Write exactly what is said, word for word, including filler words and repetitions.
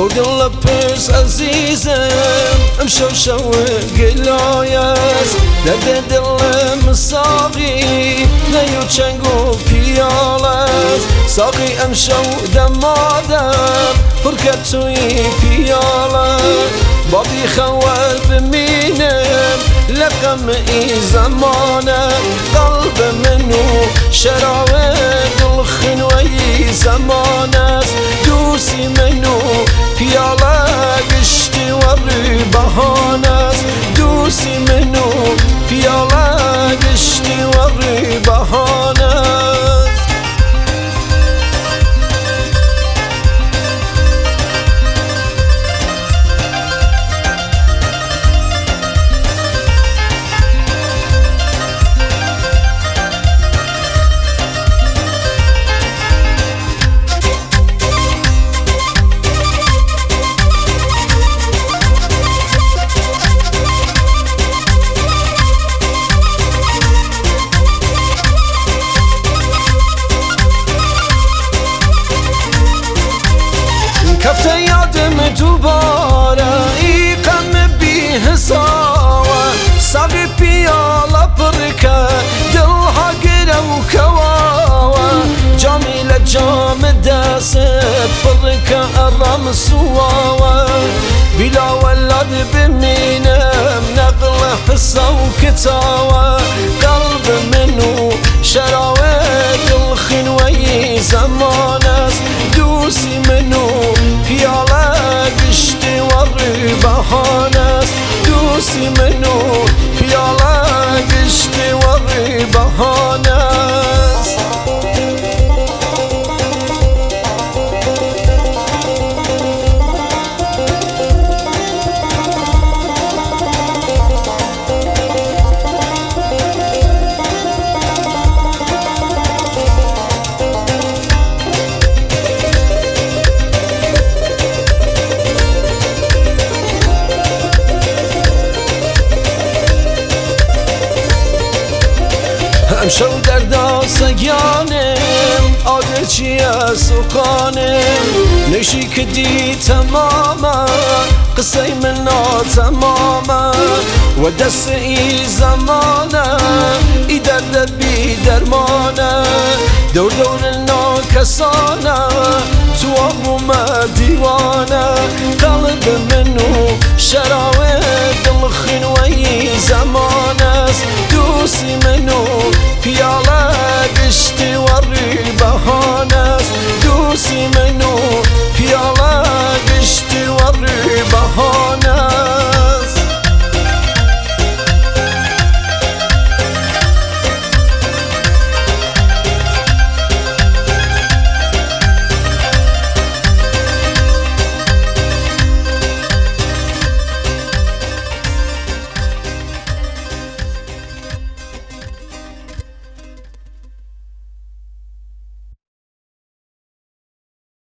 دل پرس عزیزم امشو شو گلایست درد دلم ساقی نیو چنگ و پیالست ساقی امشو دمادم پرکت توی پیاله بابی خوال بمینم لقم ای زمانه قلب منو شراوه دل خنوی زمانه دوسی منو پیاله گشتی و روی بهانه دوسی منو پیاله گشتی و روی بهانه کفته یادم دوباره ای غم بی حسابه ساقی پیاله پرکه دلها گره و کواه جامی لجام دست پرکه ارم سواه بلا ولد بمینم نقل حسا و کتاوه قلب منو شراوه دل خنوی زمانه دوسی منو پیاله گشتی و روی بهانه دوسی منو پیاله گشتی و روی بهانه امشو در داستگانم آده چیه سخانم نشی که دی تمامه قصه من ناتمامه و دست ای زمانه ای درد بی درمانه دور دور ناکسانه تو آقوم دیوانه قلب منو شراوه